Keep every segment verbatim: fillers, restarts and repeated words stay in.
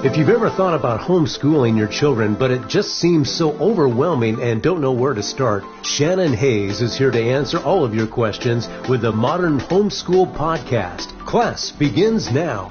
If you've ever thought about homeschooling your children, but it just seems so overwhelming and don't know where to start, Shannon Hayes is here to answer all of your questions with the Modern Homeschool Podcast. Class begins now.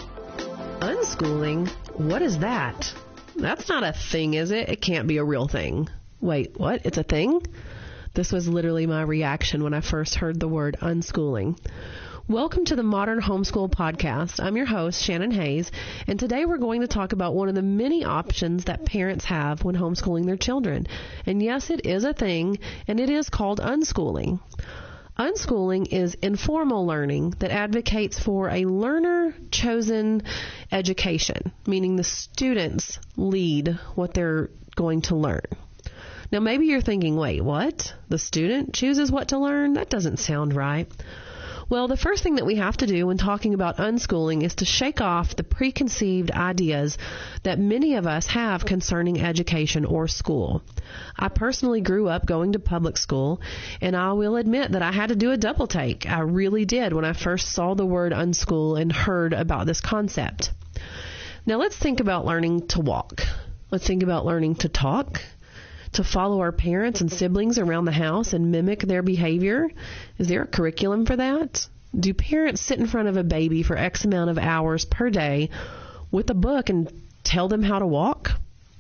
Unschooling? What is that? That's not a thing, is it? It can't be a real thing. Wait, what? It's a thing? This was literally my reaction when I first heard the word unschooling. Welcome to the Modern Homeschool Podcast. I'm your host, Shannon Hayes, and today we're going to talk about one of the many options that parents have when homeschooling their children. And yes, it is a thing, and it is called unschooling. Unschooling is informal learning that advocates for a learner-chosen education, meaning the students lead what they're going to learn. Now, maybe you're thinking, wait, what? The student chooses what to learn? That doesn't sound right. Well, the first thing that we have to do when talking about unschooling is to shake off the preconceived ideas that many of us have concerning education or school. I personally grew up going to public school, and I will admit that I had to do a double take. I really did when I first saw the word unschool and heard about this concept. Now, let's think about learning to walk. Let's think about learning to talk, to follow our parents and siblings around the house and mimic their behavior. Is there a curriculum for that? Do parents sit in front of a baby for X amount of hours per day with a book and tell them how to walk?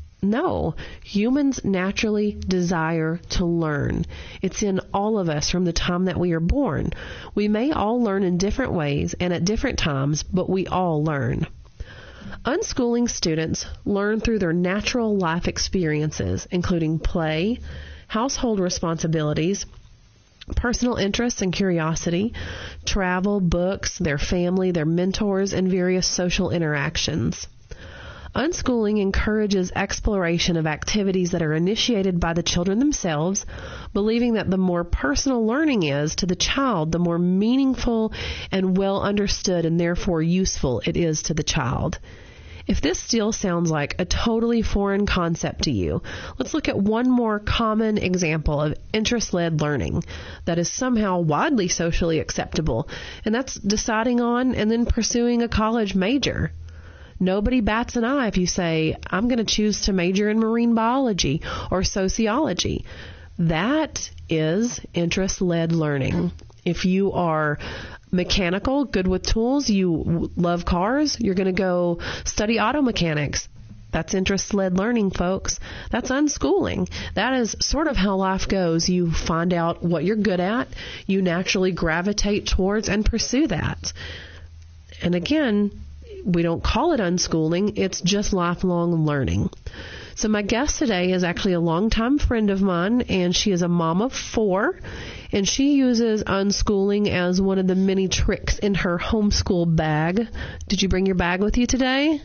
No. Humans naturally desire to learn. It's in all of us from the time that we are born. We may all learn in different ways and at different times, but we all learn. Unschooling students learn through their natural life experiences, including play, household responsibilities, personal interests and curiosity, travel, books, their family, their mentors, and various social interactions. Unschooling encourages exploration of activities that are initiated by the children themselves, believing that the more personal learning is to the child, the more meaningful and well understood and therefore useful it is to the child. If this still sounds like a totally foreign concept to you, let's look at one more common example of interest-led learning that is somehow widely socially acceptable, and that's deciding on and then pursuing a college major. Nobody bats an eye if you say, I'm going to choose to major in marine biology or sociology. That is interest-led learning. If you are mechanical, good with tools, you love cars, you're going to go study auto mechanics. That's interest-led learning, folks. That's unschooling. That is sort of how life goes. You find out what you're good at, you naturally gravitate towards and pursue that. And again, we don't call it unschooling, it's just lifelong learning. So my guest today is actually a longtime friend of mine, and she is a mom of four, and she uses unschooling as one of the many tricks in her homeschool bag. Did you bring your bag with you today?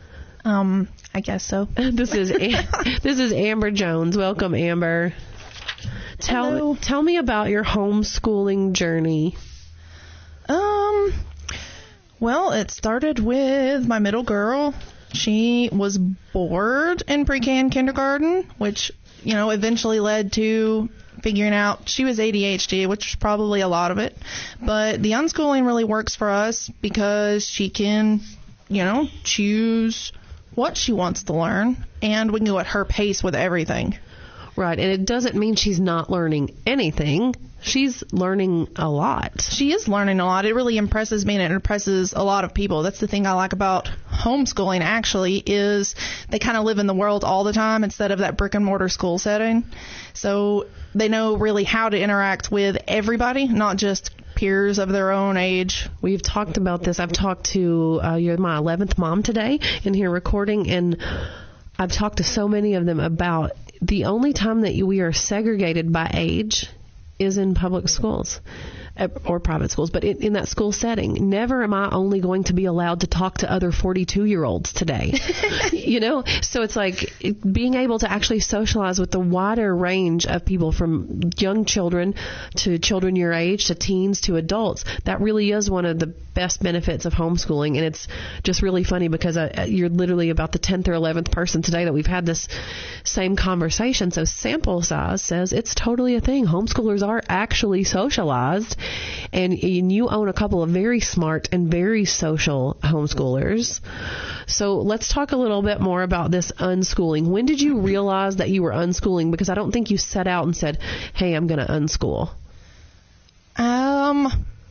Um, I guess so. This is this is Amber Jones. Welcome, Amber. Tell Hello. tell me about your homeschooling journey. Um, well, it started with my middle girl. She was bored in pre-K and kindergarten, which, you know, eventually led to figuring out she was A D H D, which is probably a lot of it. But the unschooling really works for us because she can, you know, choose what she wants to learn, and we can go at her pace with everything. Right, and it doesn't mean she's not learning anything. She's learning a lot. She is learning a lot. It really impresses me, and it impresses a lot of people. That's the thing I like about homeschooling, actually, is they kind of live in the world all the time instead of that brick-and-mortar school setting. So they know really how to interact with everybody, not just peers of their own age. We've talked about this. I've talked to, uh, you're my eleventh mom today in here recording, and I've talked to so many of them about the only time that we are segregated by age is in public schools or private schools, but in, in that school setting. Never am I only going to be allowed to talk to other forty-two-year-olds today. You know, so it's like it, being able to actually socialize with the wider range of people, from young children to children your age to teens to adults. That really is one of the best benefits of homeschooling, and it's just really funny because I, you're literally about the tenth or eleventh person today that we've had this same conversation. So sample size says it's totally a thing. Homeschoolers are actually socialized And, and you own a couple of very smart and very social homeschoolers. So let's talk a little bit more about this unschooling. When did you realize that you were unschooling? Because I don't think you set out and said, hey, I'm going to unschool. Um,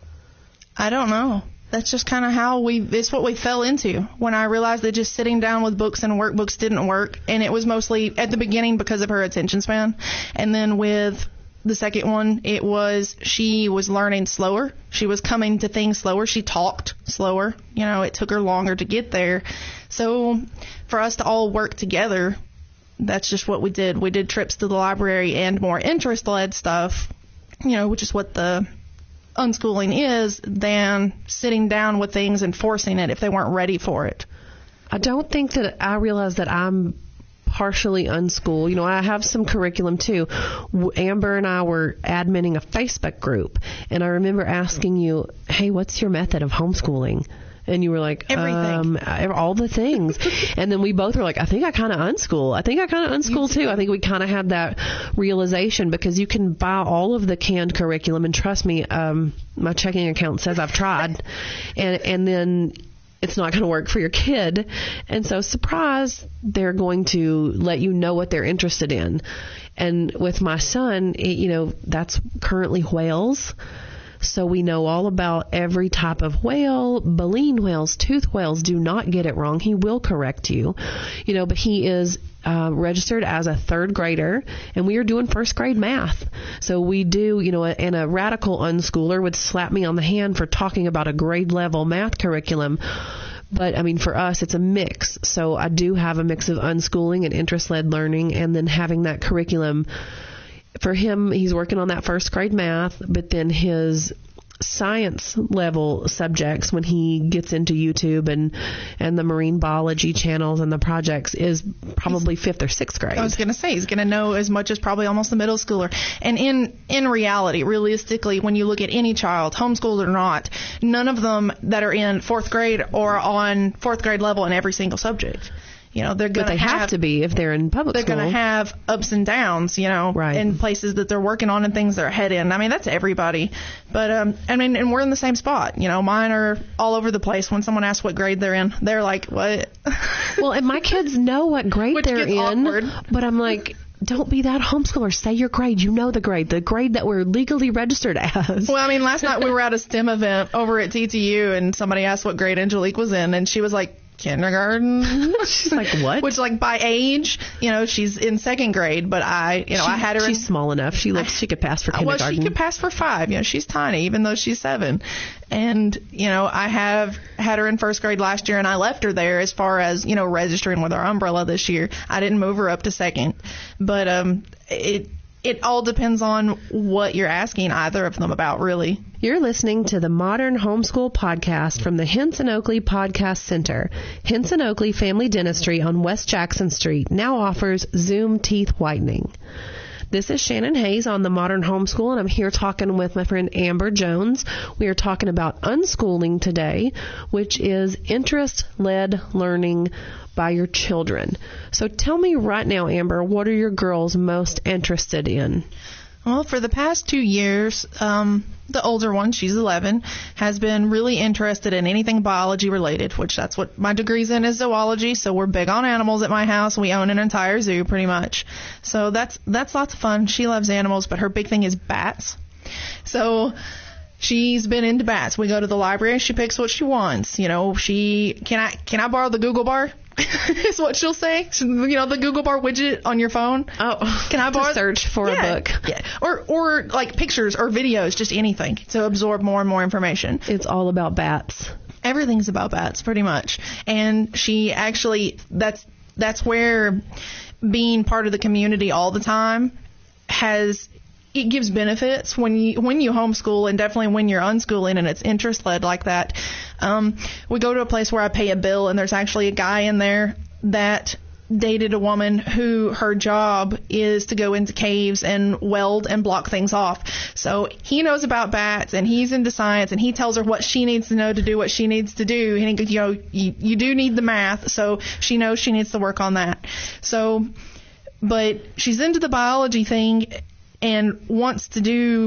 I don't know. That's just kind of how we, it's what we fell into when I realized that just sitting down with books and workbooks didn't work. And it was mostly at the beginning because of her attention span. And then with the second one, it was she was learning slower. She was coming to things slower. She talked slower. You know, it took her longer to get there. So for us to all work together, that's just what we did. We did trips to the library and more interest-led stuff, you know, which is what the unschooling is, than sitting down with things and forcing it if they weren't ready for it. I don't think that I realize that I'm partially unschooled. You know, I have some curriculum too. Amber and I were adminning a Facebook group, and I remember asking you, hey, what's your method of homeschooling? And you were like, everything. Um, all the things. And then we both were like, I think I kind of unschool. I think I kind of unschool too. I think we kind of had that realization, because you can buy all of the canned curriculum, and trust me, um, my checking account says I've tried, and and then it's not going to work for your kid. And so, surprise, they're going to let you know what they're interested in. And with my son, it, you know, that's currently whales. So we know all about every type of whale, baleen whales, tooth whales. Do not get it wrong. He will correct you, you know, but he is uh, registered as a third grader, and we are doing first grade math. So we do, you know, and a radical unschooler would slap me on the hand for talking about a grade level math curriculum. But, I mean, for us, it's a mix. So I do have a mix of unschooling and interest-led learning, and then having that curriculum. For him, he's working on that first grade math, but then his science level subjects, when he gets into YouTube and, and the marine biology channels and the projects, is probably he's, fifth or sixth grade. I was going to say, he's going to know as much as probably almost a middle schooler. And in, in reality, realistically, when you look at any child, homeschooled or not, none of them that are in fourth grade are on fourth grade level in every single subject. You know, they're going to have, have to be if they're in public they're school. They're going to have ups and downs, you know, right. in places that they're working on and things they're ahead in. I mean, that's everybody. But, um, I mean, and we're in the same spot. You know, mine are all over the place. When someone asks what grade they're in, they're like, what? Well, and my kids know what grade Which they're in. Awkward. But I'm like, don't be that homeschooler. Say your grade. You know the grade. The grade that we're legally registered as. Well, I mean, last night we were at a STEM event over at T T U, and somebody asked what grade Angelique was in, and she was like, kindergarten. She's like, what? Which, like, by age, you know, she's in second grade, but I, you know, she, I had her she's in, small enough. She looks, she could pass for kindergarten. Well, she could pass for five. You know, she's tiny, even though she's seven. And, you know, I have had her in first grade last year, and I left her there as far as, you know, registering with our umbrella this year. I didn't move her up to second. But, um, it, It all depends on what you're asking either of them about, really. You're listening to the Modern Homeschool Podcast from the Henson Oakley Podcast Center. Henson Oakley Family Dentistry on West Jackson Street now offers Zoom teeth whitening. This is Shannon Hayes on the Modern Homeschool, and I'm here talking with my friend Amber Jones. We are talking about unschooling today, which is interest-led learning by your children. So tell me right now, Amber, what are your girls most interested in? Well, for the past two years, um, the older one, she's eleven, has been really interested in anything biology related, which that's what my degree's in, is zoology. So we're big on animals at my house. We own an entire zoo pretty much. So that's that's lots of fun. She loves animals, but her big thing is bats. So she's been into bats. We go to the library. She picks what she wants. You know, she can I can I borrow the Google bar? Is what she'll say. You know, the Google bar widget on your phone. Oh, can I borrow to search for yeah, a book? Yeah, or or like pictures or videos, just anything to absorb more and more information. It's all about bats. Everything's about bats, pretty much. And she actually, that's that's where being part of the community all the time has. It gives benefits when you when you homeschool, and definitely when you're unschooling and it's interest led like that. Um, we go to a place where I pay a bill, and there's actually a guy in there that dated a woman who her job is to go into caves and weld and block things off. So he knows about bats, and he's into science, and he tells her what she needs to know to do what she needs to do. And he, you know, you, you do need the math, so she knows she needs to work on that. So, but she's into the biology thing and wants to do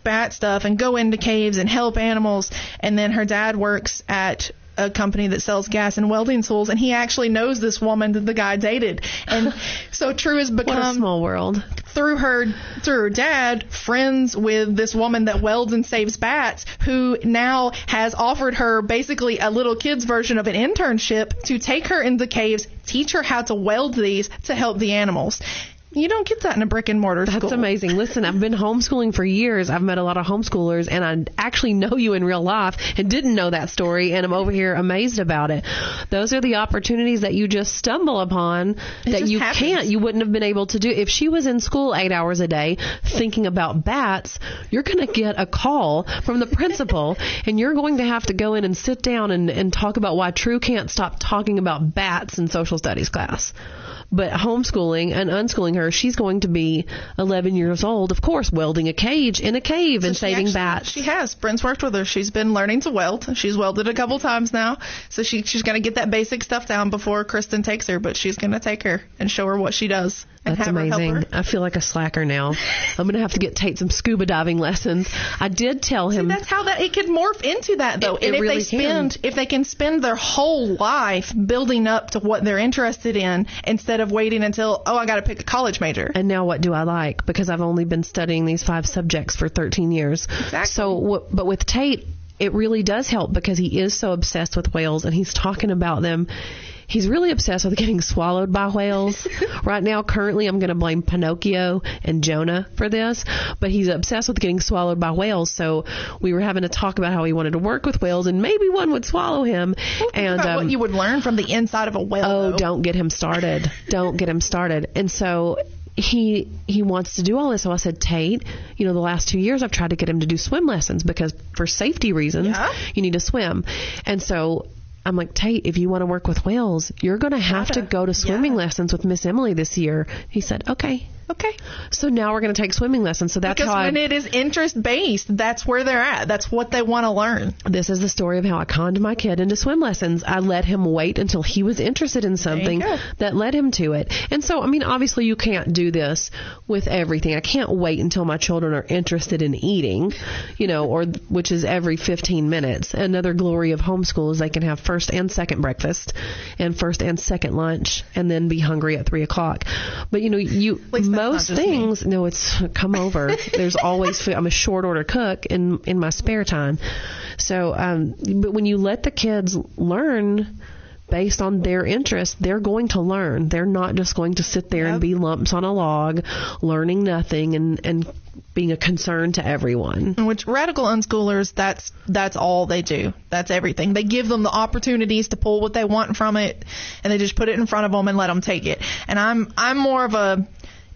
bat stuff and go into caves and help animals. And then her dad works at a company that sells gas and welding tools, and he actually knows this woman that the guy dated. And so True has become, what a small world, through her through her dad, friends with this woman that welds and saves bats, who now has offered her basically a little kid's version of an internship to take her into caves, teach her how to weld these to help the animals. You don't get that in a brick and mortar school. That's amazing. Listen, I've been homeschooling for years. I've met a lot of homeschoolers, and I actually know you in real life and didn't know that story, and I'm over here amazed about it. Those are the opportunities that you just stumble upon It that just you happens. can't, you wouldn't have been able to do. If she was in school eight hours a day thinking about bats, you're going to get a call from the principal, and you're going to have to go in and sit down and, and talk about why True can't stop talking about bats in social studies class. But homeschooling and unschooling her, she's going to be eleven years old, of course, welding a cage in a cave So and she saving actually- bats. She has. Brent's worked with her. She's been learning to weld. She's welded a couple times now. So she she's going to get that basic stuff down before Kristen takes her, but she's going to take her and show her what she does. And That's have her help amazing. her. I feel like a slacker now. I'm going to have to get Tate some scuba diving lessons. I did tell him. That's how that it could morph into that, though. It- and it if really they spend, can. if they can spend their whole life building up to what they're interested in, instead of waiting until, oh, I got to pick a college major. And now what do I like? Because I've only been studying these five subjects for thirteen years. Exactly. So, w- but with Tate, it really does help because he is so obsessed with whales and he's talking about them. He's really obsessed with getting swallowed by whales. Right now, currently, I'm going to blame Pinocchio and Jonah for this, but he's obsessed with getting swallowed by whales. So we were having a talk about how he wanted to work with whales, and maybe one would swallow him. Well, think and about um, what you would learn from the inside of a whale. oh, though. don't get him started. Don't get him started. And so he he wants to do all this. So I said, Tate, you know, the last two years I've tried to get him to do swim lessons because for safety reasons, Yeah. you need to swim. And so I'm like, Tate, if you want to work with whales, you're going to have to Gotta. go to swimming Yeah. lessons with Miss Emily this year. He said, okay. Okay. So now we're going to take swimming lessons. So that's Because how when I, it is interest based, that's where they're at. That's what they want to learn. this is the story of how I conned my kid into swim lessons. I let him wait until he was interested in something go. that led him to it. And so, I mean, obviously you can't do this with everything. I can't wait until my children are interested in eating, you know, or which is every fifteen minutes. Another glory of homeschool is they can have first and second breakfast and first and second lunch and then be hungry at three o'clock. But, you know, you least that's not most just things, no, it's come over. There's always food. I'm a short order cook in, in my spare time. So, um, but when you let the kids learn based on their interest, they're going to learn. They're not just going to sit there Yep. and be lumps on a log, learning nothing and, and being a concern to everyone. Which radical unschoolers, that's that's all they do. That's everything. They give them the opportunities to pull what they want from it, and they just put it in front of them and let them take it. And I'm I'm more of a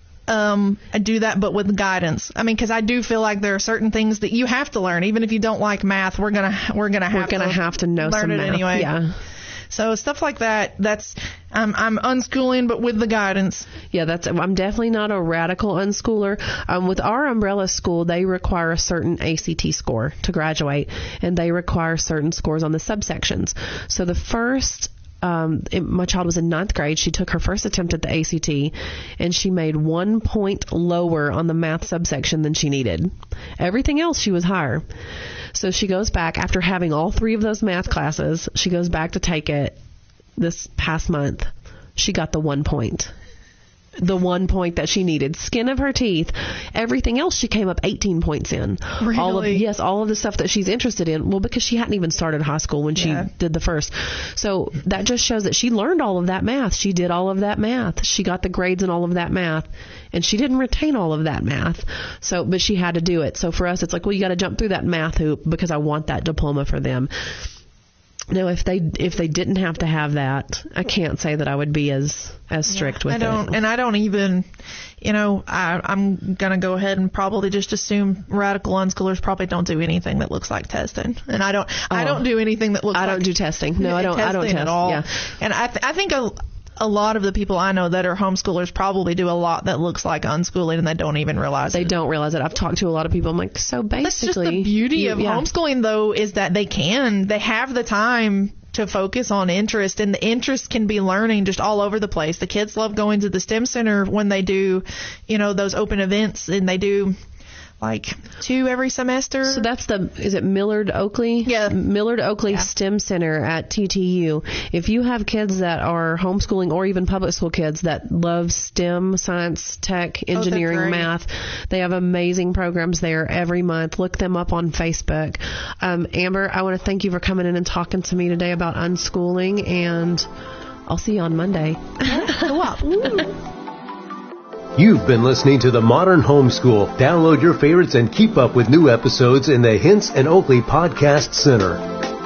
Um, I do that, but with guidance. I mean, because I do feel like there are certain things that you have to learn, even if you don't like math. We're gonna we're gonna have We're going to have to know learn some it math. anyway. Yeah. So stuff like that. That's um, I'm unschooling, but with the guidance. Yeah, that's. I'm definitely not a radical unschooler. Um, with our umbrella school, they require a certain A C T score to graduate, and they require certain scores on the subsections. So the first, um, it, my child was in ninth grade. She took her first attempt at the A C T, and she made one point lower on the math subsection than she needed. Everything else, she was higher. So she goes back after having all three of those math classes. She goes back to take it this past month. She got the one point. The one point that she needed. Skin of her teeth. Everything else she came up eighteen points in. Really? All of, yes, all of the stuff that she's interested in. Well, because she hadn't even started high school when she Yeah. did the first. So that just shows that she learned all of that math. She did all of that math. She got the grades in all of that math. And she didn't retain all of that math. So, but she had to do it. So for us, it's like, well, you got to jump through that math hoop because I want that diploma for them. Now, if they if they didn't have to have that, I can't say that I would be as as strict with I don't, it. and I don't even, you know, I, I'm gonna go ahead and probably just assume radical unschoolers probably don't do anything that looks like testing, and I don't, I Oh. don't do anything that looks. I like don't do testing. No, I don't. I don't testing test at all. Yeah. And I, th- I think a, a lot of the people I know that are homeschoolers probably do a lot that looks like unschooling, and they don't even realize They it. don't realize it. I've talked to a lot of people. I'm like, so basically, That's just the beauty you- of yeah. homeschooling, though, is that they can, they have the time to focus on interest, and the interest can be learning just all over the place. The kids love going to the STEM Center when they do, you know, those open events, and they do like two every semester. So that's the, is it Millard Oakley? Yeah. Millard Oakley Yeah. STEM Center at T T U. If you have kids that are homeschooling or even public school kids that love STEM, science, tech, engineering, great. math, they have amazing programs there every month. Look them up on Facebook. Um, Amber, I want to thank you for coming in and talking to me today about unschooling, and I'll see you on Monday. You've been listening to The Modern Homeschool. Download your favorites and keep up with new episodes in the Hints and Oakley Podcast Center.